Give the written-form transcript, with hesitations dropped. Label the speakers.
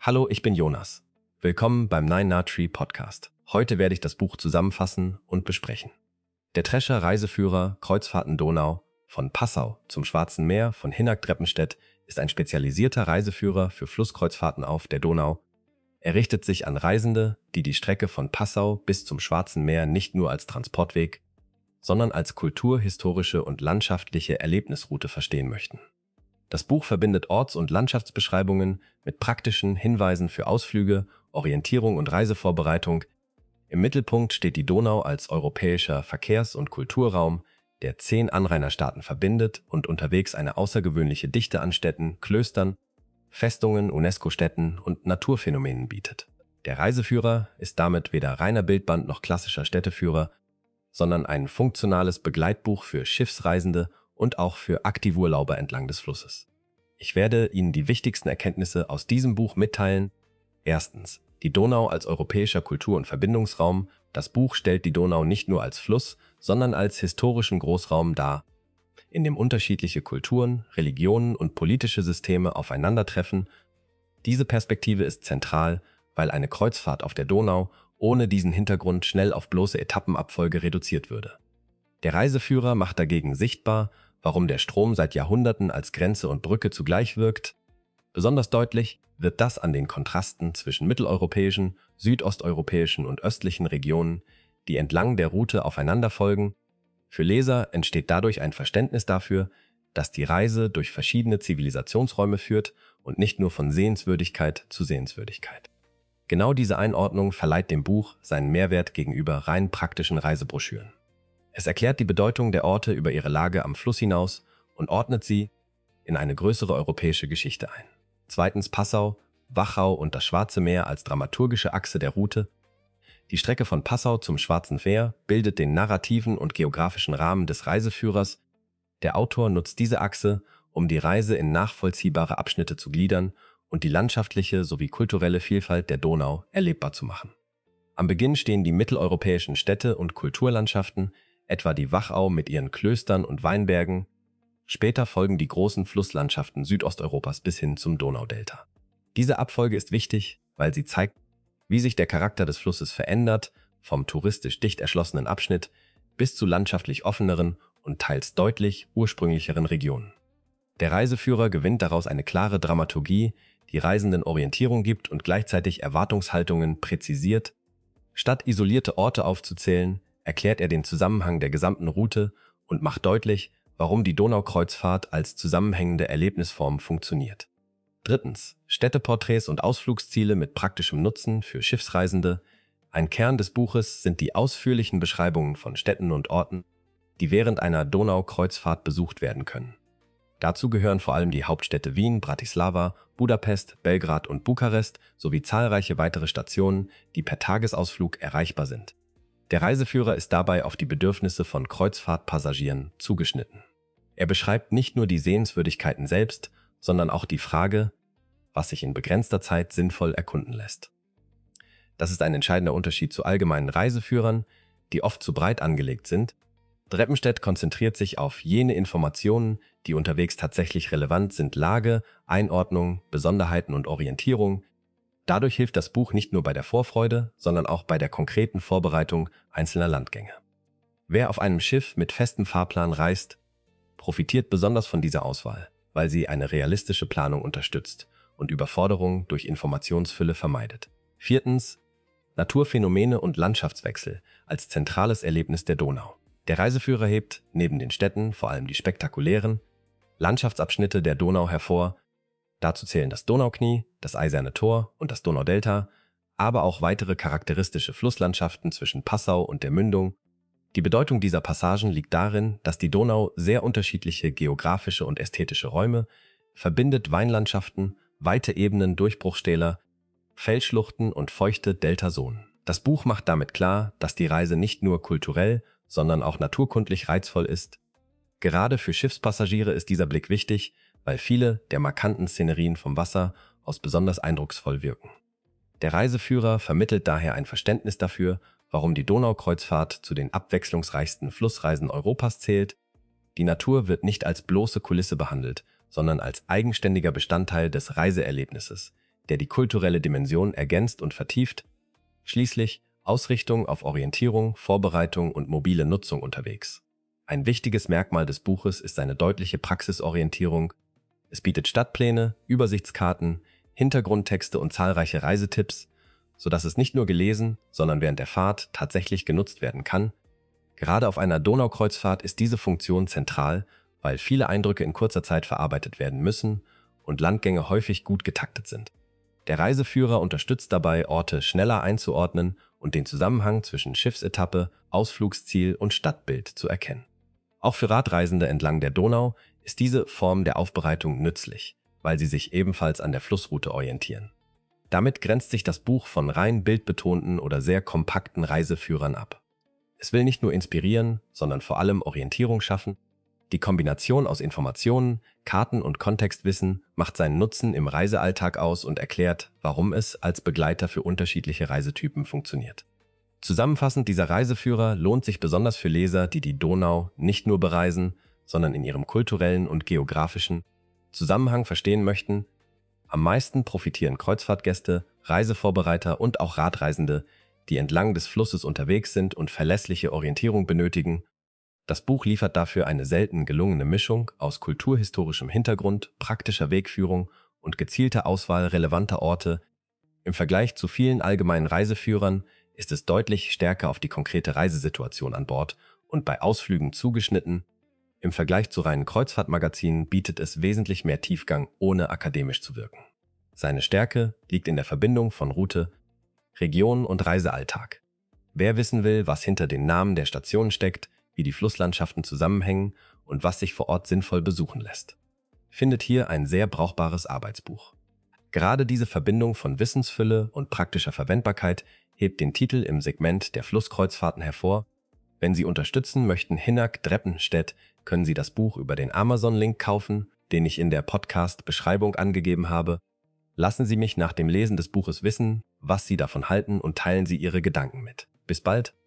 Speaker 1: Hallo, ich bin Jonas. Willkommen beim Nine Nard Tree Podcast. Heute werde ich das Buch zusammenfassen und besprechen. Der Drescher Reiseführer Kreuzfahrten Donau von Passau zum Schwarzen Meer von Hinnerk Dreppenstedt ist ein spezialisierter Reiseführer für Flusskreuzfahrten auf der Donau. Er richtet sich an Reisende, die die Strecke von Passau bis zum Schwarzen Meer nicht nur als Transportweg, sondern als kulturhistorische und landschaftliche Erlebnisroute verstehen möchten. Das Buch verbindet Orts- und Landschaftsbeschreibungen mit praktischen Hinweisen für Ausflüge, Orientierung und Reisevorbereitung. Im Mittelpunkt steht die Donau als europäischer Verkehrs- und Kulturraum, der 10 Anrainerstaaten verbindet und unterwegs eine außergewöhnliche Dichte an Städten, Klöstern, Festungen, UNESCO-Städten und Naturphänomenen bietet. Der Reiseführer ist damit weder reiner Bildband noch klassischer Städteführer, sondern ein funktionales Begleitbuch für Schiffsreisende und auch für Aktivurlauber entlang des Flusses. Ich werde Ihnen die wichtigsten Erkenntnisse aus diesem Buch mitteilen. Erstens, die Donau als europäischer Kultur- und Verbindungsraum. Das Buch stellt die Donau nicht nur als Fluss, sondern als historischen Großraum dar, in dem unterschiedliche Kulturen, Religionen und politische Systeme aufeinandertreffen. Diese Perspektive ist zentral, weil eine Kreuzfahrt auf der Donau ohne diesen Hintergrund schnell auf bloße Etappenabfolge reduziert würde. Der Reiseführer macht dagegen sichtbar, warum der Strom seit Jahrhunderten als Grenze und Brücke zugleich wirkt. Besonders deutlich wird das an den Kontrasten zwischen mitteleuropäischen, südosteuropäischen und östlichen Regionen, die entlang der Route aufeinander folgen. Für Leser entsteht dadurch ein Verständnis dafür, dass die Reise durch verschiedene Zivilisationsräume führt und nicht nur von Sehenswürdigkeit zu Sehenswürdigkeit. Genau diese Einordnung verleiht dem Buch seinen Mehrwert gegenüber rein praktischen Reisebroschüren. Es erklärt die Bedeutung der Orte über ihre Lage am Fluss hinaus und ordnet sie in eine größere europäische Geschichte ein. Zweitens Passau, Wachau und das Schwarze Meer als dramaturgische Achse der Route. Die Strecke von Passau zum Schwarzen Meer bildet den narrativen und geografischen Rahmen des Reiseführers. Der Autor nutzt diese Achse, um die Reise in nachvollziehbare Abschnitte zu gliedern und die landschaftliche sowie kulturelle Vielfalt der Donau erlebbar zu machen. Am Beginn stehen die mitteleuropäischen Städte und Kulturlandschaften, etwa die Wachau mit ihren Klöstern und Weinbergen. Später folgen die großen Flusslandschaften Südosteuropas bis hin zum Donaudelta. Diese Abfolge ist wichtig, weil sie zeigt, wie sich der Charakter des Flusses verändert, vom touristisch dicht erschlossenen Abschnitt bis zu landschaftlich offeneren und teils deutlich ursprünglicheren Regionen. Der Reiseführer gewinnt daraus eine klare Dramaturgie, die Reisenden Orientierung gibt und gleichzeitig Erwartungshaltungen präzisiert. Statt isolierte Orte aufzuzählen, erklärt er den Zusammenhang der gesamten Route und macht deutlich, warum die Donaukreuzfahrt als zusammenhängende Erlebnisform funktioniert. Drittens, Städteporträts und Ausflugsziele mit praktischem Nutzen für Schiffsreisende. Ein Kern des Buches sind die ausführlichen Beschreibungen von Städten und Orten, die während einer Donaukreuzfahrt besucht werden können. Dazu gehören vor allem die Hauptstädte Wien, Bratislava, Budapest, Belgrad und Bukarest sowie zahlreiche weitere Stationen, die per Tagesausflug erreichbar sind. Der Reiseführer ist dabei auf die Bedürfnisse von Kreuzfahrtpassagieren zugeschnitten. Er beschreibt nicht nur die Sehenswürdigkeiten selbst, sondern auch die Frage, was sich in begrenzter Zeit sinnvoll erkunden lässt. Das ist ein entscheidender Unterschied zu allgemeinen Reiseführern, die oft zu breit angelegt sind. Dreppenstedt konzentriert sich auf jene Informationen, die unterwegs tatsächlich relevant sind: Lage, Einordnung, Besonderheiten und Orientierung. Dadurch hilft das Buch nicht nur bei der Vorfreude, sondern auch bei der konkreten Vorbereitung einzelner Landgänge. Wer auf einem Schiff mit festem Fahrplan reist, profitiert besonders von dieser Auswahl, weil sie eine realistische Planung unterstützt und Überforderung durch Informationsfülle vermeidet. Viertens, Naturphänomene und Landschaftswechsel als zentrales Erlebnis der Donau. Der Reiseführer hebt neben den Städten vor allem die spektakulären Landschaftsabschnitte der Donau hervor. Dazu zählen das Donauknie, das Eiserne Tor und das Donaudelta, aber auch weitere charakteristische Flusslandschaften zwischen Passau und der Mündung. Die Bedeutung dieser Passagen liegt darin, dass die Donau sehr unterschiedliche geografische und ästhetische Räume verbindet: Weinlandschaften, weite Ebenen, Durchbruchstäler, Felsschluchten und feuchte Deltazonen. Das Buch macht damit klar, dass die Reise nicht nur kulturell, sondern auch naturkundlich reizvoll ist. Gerade für Schiffspassagiere ist dieser Blick wichtig, weil viele der markanten Szenerien vom Wasser aus besonders eindrucksvoll wirken. Der Reiseführer vermittelt daher ein Verständnis dafür, warum die Donaukreuzfahrt zu den abwechslungsreichsten Flussreisen Europas zählt. Die Natur wird nicht als bloße Kulisse behandelt, sondern als eigenständiger Bestandteil des Reiseerlebnisses, der die kulturelle Dimension ergänzt und vertieft. Schließlich Ausrichtung auf Orientierung, Vorbereitung und mobile Nutzung unterwegs. Ein wichtiges Merkmal des Buches ist seine deutliche Praxisorientierung. Es bietet Stadtpläne, Übersichtskarten, Hintergrundtexte und zahlreiche Reisetipps, sodass es nicht nur gelesen, sondern während der Fahrt tatsächlich genutzt werden kann. Gerade auf einer Donaukreuzfahrt ist diese Funktion zentral, weil viele Eindrücke in kurzer Zeit verarbeitet werden müssen und Landgänge häufig gut getaktet sind. Der Reiseführer unterstützt dabei, Orte schneller einzuordnen und den Zusammenhang zwischen Schiffsetappe, Ausflugsziel und Stadtbild zu erkennen. Auch für Radreisende entlang der Donau ist diese Form der Aufbereitung nützlich, weil sie sich ebenfalls an der Flussroute orientieren. Damit grenzt sich das Buch von rein bildbetonten oder sehr kompakten Reiseführern ab. Es will nicht nur inspirieren, sondern vor allem Orientierung schaffen. Die Kombination aus Informationen, Karten und Kontextwissen macht seinen Nutzen im Reisealltag aus und erklärt, warum es als Begleiter für unterschiedliche Reisetypen funktioniert. Zusammenfassend, dieser Reiseführer lohnt sich besonders für Leser, die die Donau nicht nur bereisen, sondern in ihrem kulturellen und geografischen Zusammenhang verstehen möchten. Am meisten profitieren Kreuzfahrtgäste, Reisevorbereiter und auch Radreisende, die entlang des Flusses unterwegs sind und verlässliche Orientierung benötigen. Das Buch liefert dafür eine selten gelungene Mischung aus kulturhistorischem Hintergrund, praktischer Wegführung und gezielter Auswahl relevanter Orte. Im Vergleich zu vielen allgemeinen Reiseführern ist es deutlich stärker auf die konkrete Reisesituation an Bord und bei Ausflügen zugeschnitten. Im Vergleich zu reinen Kreuzfahrtmagazinen bietet es wesentlich mehr Tiefgang, ohne akademisch zu wirken. Seine Stärke liegt in der Verbindung von Route, Region und Reisealltag. Wer wissen will, was hinter den Namen der Stationen steckt, wie die Flusslandschaften zusammenhängen und was sich vor Ort sinnvoll besuchen lässt, findet hier ein sehr brauchbares Arbeitsbuch. Gerade diese Verbindung von Wissensfülle und praktischer Verwendbarkeit hebt den Titel im Segment der Flusskreuzfahrten hervor. Wenn Sie unterstützen möchten Hinnerk-Dreppenstedt, können Sie das Buch über den Amazon-Link kaufen, den ich in der Podcast-Beschreibung angegeben habe. Lassen Sie mich nach dem Lesen des Buches wissen, was Sie davon halten und teilen Sie Ihre Gedanken mit. Bis bald!